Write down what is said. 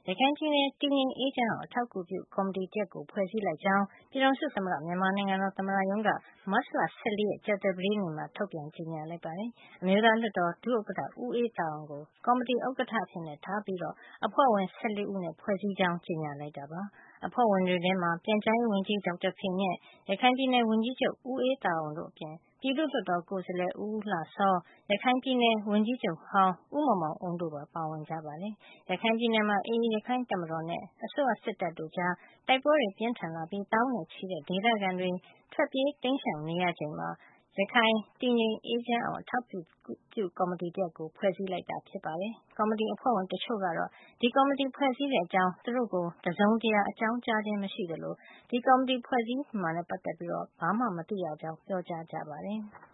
ရခိုင်ပြည်နယ်တည်ငြိမ်အေးချမ်းအောင်အထောက်အကူပြုကော်မတီတရပ်ကိုဖွဲ့စည်းလိုက်ကြောင်းပြည်ထောင်စုသမ္မတမြန်မာနိုင်ငံတော်သမ္မတရုံးကမတ်လ 14 ရက်ကြာသပတေးနေ့မှာထုတ်ပြန်ကြေညာလိုက်ပါတယ်။အမျိုးသားလွှတ်တော်ဒုဥက္ကဋ္ဌဦးအေးသာအောင်ကိုကော်မတီဥက္ကဋ္ဌအဖြစ်ထားပြီးအဖွဲ့ဝင် 14 ဦးနဲ့ဖွဲ့စည်းကြောင်းကြေညာလိုက်တာပါ။အဖွဲ့ဝင်တွေထဲမှာပြန်ကြားရေးဝန်ကြီးဒေါက်တာဖေမြင့်၊ရခိုင်ပြည်နယ်ဝန်ကြီးချုပ်ဦးအေးသာအောင်တို့အပြင်ပြည်သူ့လွှတ်တော်ကိုယ်စားလှယ်ဦးဦးလှစော၊ရခိုင်ပြည်နယ်ဝန်ကြီးချုပ်ဟောင်းဦးမောင်မောင်အုန်းတို့ပါပါဝင်ကြပါတယ်။ရခိုင်ပြည်နယ်မှာAAရခိုင်တပ်မတော်နဲ့အစိုးရစစ်တပ်တို့ကြားတိုက်ပွဲတွေပြင်းထန်လာပြီးသောင်းနဲ့ချီတဲ့ဒေသခံတွေထွက်ပြေးတိမ်းရှောင်နေရချိန်မှာရခိုင်တည်ငြိမ်အေးချမ်းအောင်အထောက်အကူပြုကော်မတီတရပ်ကိုဖွဲ့စည်းလိုက်တာဖြစ်ပါတယ်။ကော်မတီအဖွဲ့ဝင်တချို့ကတော့ဒီကော်မတီဖွဲ့စည်းတဲ့အကြောင်းသူတို့ကိုတစုံတရာအကြောင်းကြားခြင်းမရှိသလိုဒီကော်မတီဖွဲ့စည်းမှာနဲ့ပတ်သက်ပြီးဘာမှမသိရကြောင်းပြောကြားကြပါတယ်။